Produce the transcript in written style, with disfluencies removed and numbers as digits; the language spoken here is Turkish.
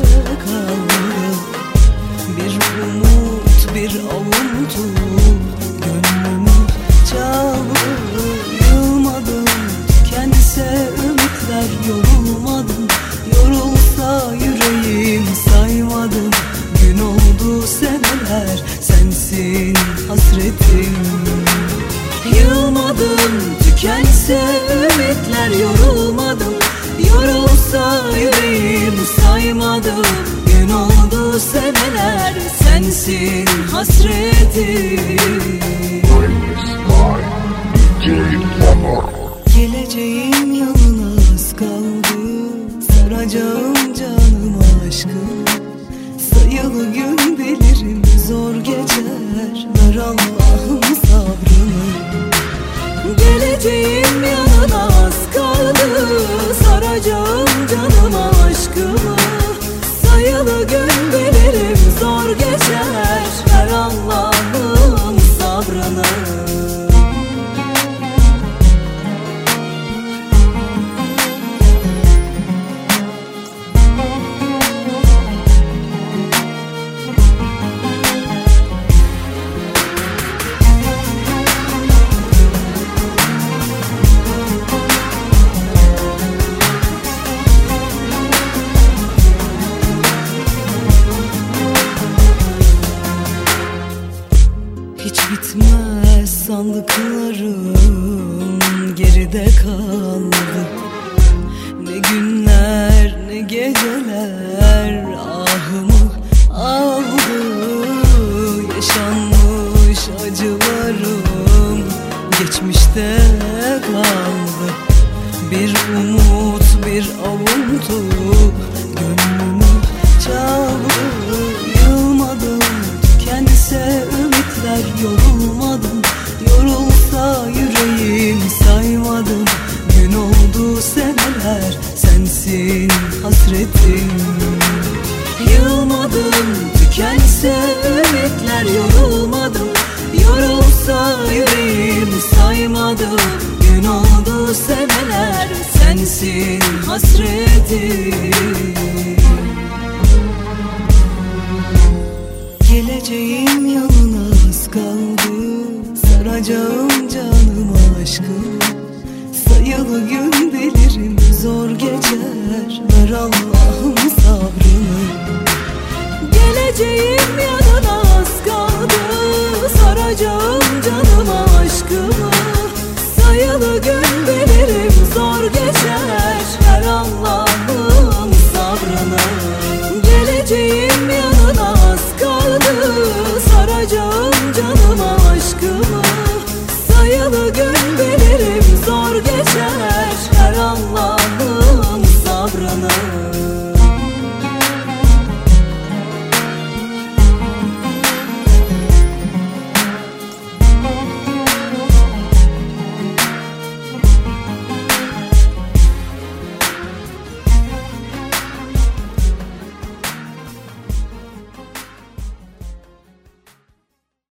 kaldı. Bir umut, bir avuntu gönlümü çaldı. Yılmadım, tükense ümitler, yorulmadım. Yorulsa yüreğim saymadım. Gün oldu seneler, sensin hasretim. Yılmadım, tükense ümitler, yorulmadım. Yorulsa yüreğim saymadım. Gün oldu seneler, sensin hasretim. Geleceğim yanına az kaldı. Saracağım canım aşkım. Sayılı gün bilirim zor geçer. Ver Allah'ım sabrını. Geleceğim yanına az kaldı. Saracağım canım aşkımı. Sayılı gün bilirim zor geçer. Ver Allah'ım sabrını. Hiç bitmez sandıklarım geride kaldı. Ne günler ne geceler ahımı aldı. Yaşanmış acılarım geçmişte kaldı. Bir umut, bir avuntu gönlümü çaldı. Yılmadım, tükense ümitler, yorulmadım. Yorulsa yüreğim saymadım. Gün oldu seneler, sensin hasretim. Yılmadım, tükense ümitler, yorulmadım. Yorulsa yüreğim saymadım. Gün oldu seneler, sensin hasretim. Geleceğim yanına az kaldı. Saracağım canım aşkım. Sayılı gün bilirim zor geçer. Ver Allah'ım sabrını. Geleceğim yanına az kaldı. Saracağım canım aşkımı. Sayılı gün bilirim zor geçer. Ver Allah'ım sabrını. Geleceğim